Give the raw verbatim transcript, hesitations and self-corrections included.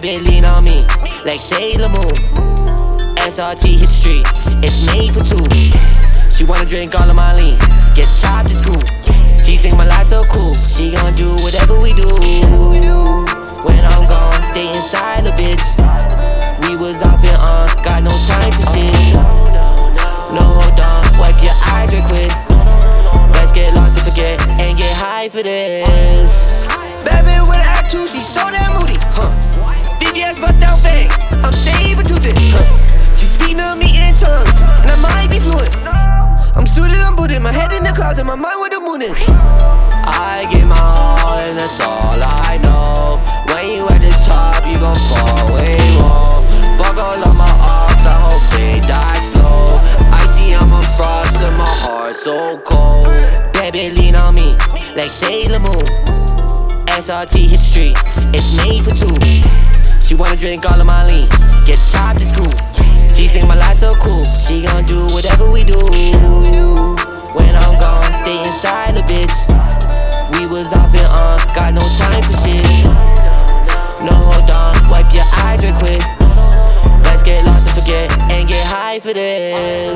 Baby, lean on me like Sailor Moon. S R T hit the street, it's made for two. She wanna drink all of my lean, get chopped at school. She think my life so cool, she gon' do whatever we do. When I'm gone, stay inside the bitch. We was off and on, got no time for shit. No, hold on, wipe your eyes real quick. Let's get lost and forget, and get high for this. Bad bitch with an attitude, she so damn moody, huh? V V S bust down fangs, I'm saber-toothed, huh? She speaking to me in tongues, and I might be fluent. I'm suited, I'm booted, my head in the clouds and my mind where the moon is. I give my all and that's all I know. When you at the top, you gon' fall way more. Fuck all of my ops, I hope they die slow. I see I'm a frost and my heart so cold. Baby, lean on me like Sailor Moon. S R T hit the street, it's made for two. She wanna drink all of my lean, get chopped at school. She think my life so cool, she gon' do whatever we do. When I'm gone, stay inside the bitch. We was off and on, got no time for shit. No, hold on, wipe your eyes real quick. Let's get lost and forget, and get high for this.